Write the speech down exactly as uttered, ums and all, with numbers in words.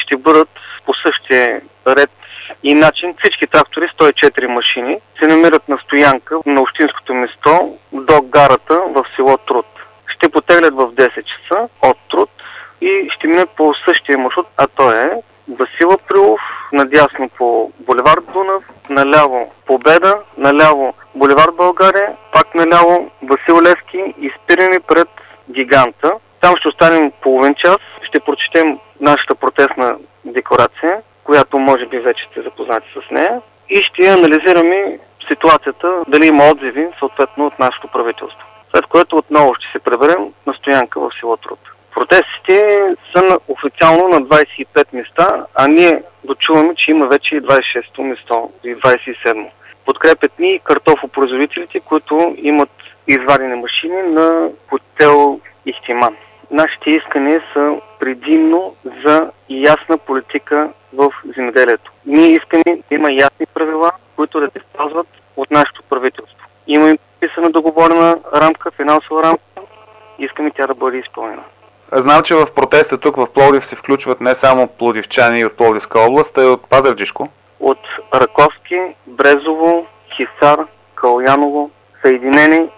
ще бъдат по същия ред и начин. Всички трактори, сто и четири машини, се намират на стоянка на общинското место до гарата в село Труд. Ще потеглят в десет часа от Труд и ще минат по същия маршрут, а то е Васил Априлов, надясно по булевард Дунав, наляво Победа, наляво булевард България, пак наляво Васил Левски и спиране пред Гиганта. Там ще останем половин час, ще прочетем нашата протестна декларация, която може би вече сте запознати с нея, и ще анализираме ситуацията, дали има отзиви съответно от нашето правителство. След което отново ще се преберем на стоянка в село Труд. Протестите са на, официално на двадесет и пет места, а ние дочуваме, че има вече и двадесет и шесто место и двадесет и седмо. Подкрепят ни картофопроизводителите, които имат извадени машини на хотел Ихтиман. Нашите искания са предимно за ясна политика в земеделието. Ние искаме да има ясни правила, които да се спазват от нашето правителство. Има и подписана договорена рамка, финансова рамка, искаме тя да бъде изпълнена. Знам, че в протеста тук в Пловдив се включват не само пловдивчани от Пловдивска област, а и от Пазарджишко. От Раковски, Брезово, Хисар, Калуяново, Съединени